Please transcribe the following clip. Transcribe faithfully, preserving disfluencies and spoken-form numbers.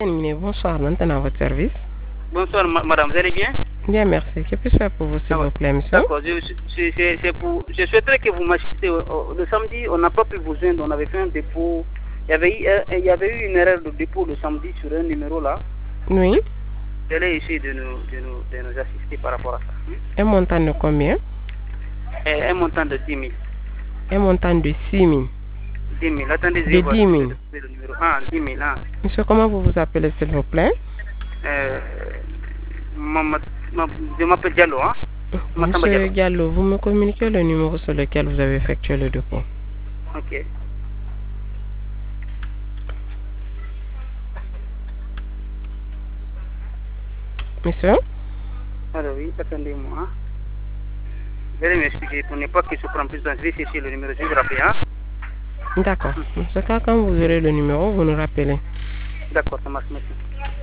Bonsoir, maintenant à votre service. Bonsoir madame, vous allez bien? Bien, merci. Que puis-je faire pour vous, s'il vous plaît, monsieur? D'accord, je, je, je, pour, je souhaiterais que vous m'assistez. Le samedi, on n'a pas pu vous joindre, on avait fait un dépôt. Il y avait eu, il y avait eu une erreur de dépôt le samedi sur un numéro là. Oui. Je vais essayer de nous, de, nous, de nous assister par rapport à ça. Un montant de combien? Et un montant de dix mille. Un montant de six mille. dix mille, attendez, de dix mille. Le numéro. Ah, dix mille, ah. Monsieur, comment vous vous appelez, s'il vous plaît? Euh, je m'appelle Diallo, hein? Monsieur Diallo, vous me communiquez le numéro sur lequel vous avez effectué le dépôt. Ok. Monsieur? Alors oui, attendez-moi. Veuillez m'expliquer pour ne pas que je prenne plus de temps. Je vais chercher le numéro, je vais rappeler, hein? D'accord. En ce cas, quand vous aurez le numéro, vous nous rappelez. D'accord, ça marche, merci.